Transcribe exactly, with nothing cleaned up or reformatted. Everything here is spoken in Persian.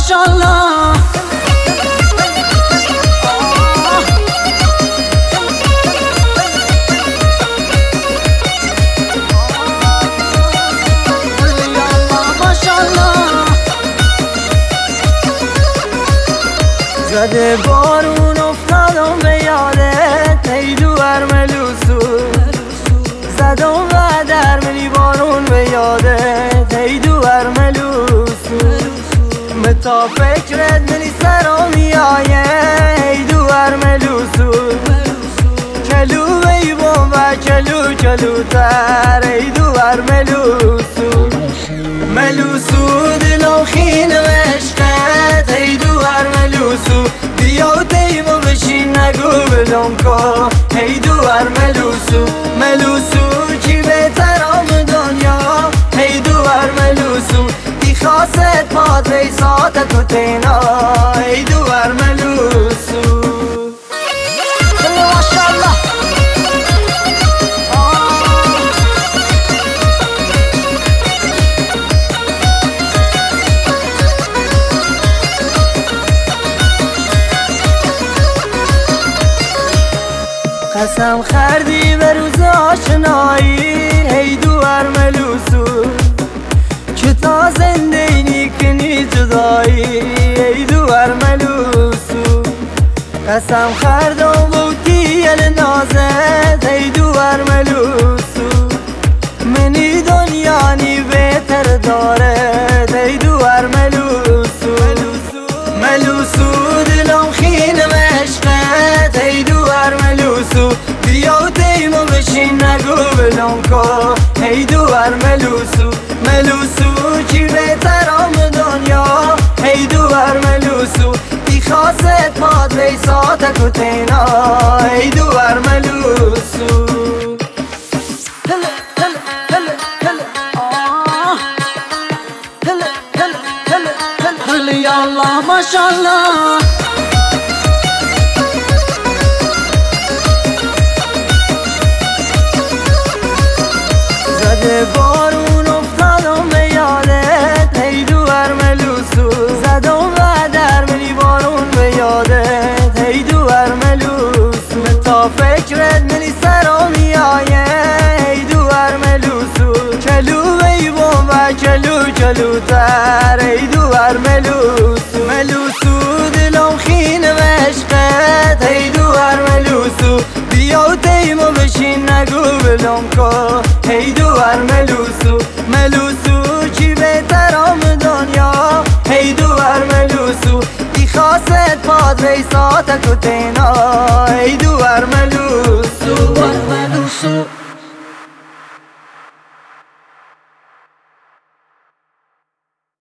ماشاءالله زده بارون افتادم به یادت ای دور ملوسو زدم و در منی بارون به یادت ای دور ملوسو متا فکرت منی سرا میایه ای دور ملوسو کلو بی بوم و کلو کلو تر ای دور ملوسو ملوسو دلو خین عشقت ای دور ملوسو بیا دیمو بشین نگو بلوم کن ای دور ملوسو ملوسو کی بهترام دنیا ای دور ملوسو دی خواست پاد ریسات تو تینا ای دور ملوسو ماشاءالله قسم خردی به روز آشنایی ای دور ملوسو که تا زندگی کنی جدایی ای دور ملوسو قسم خردم بودی ال نازت ای دور ملوسو منی دنیا نی بهتر دارد ای دور ملوسو ملوسو دلم خینم عشقت ای دور ملوسو بیا دیمو بشین نگو بلوم کن ای دور ملوسو ملوسو کی بهترام دنیا ای دور ملوسو بی خواست پاد ریسات کتینا ای دور ملوسو هلا هلا هلا هلا آه هلا هلا هلا هلا هلا یا الله ماشاءالله زده بارون افتادم به یادت ای دور ملوسو زدم و در منی بارون به یادت ای دور ملوسو متا فکرت منی سرا میایه ای دور ملوسو کلو بی بوم و کلو کلو تر ای دور ملوسو ملوسو دلم خینم عشقت ای دور ملوسو بیا دیمو بشین نگو بلوم کن ای دور ملوسو ملوسو کی بهترام دنیا ای دور ملوسو بی خواست پاد ریسات کتینا ای دور ملوسو دور ملوسو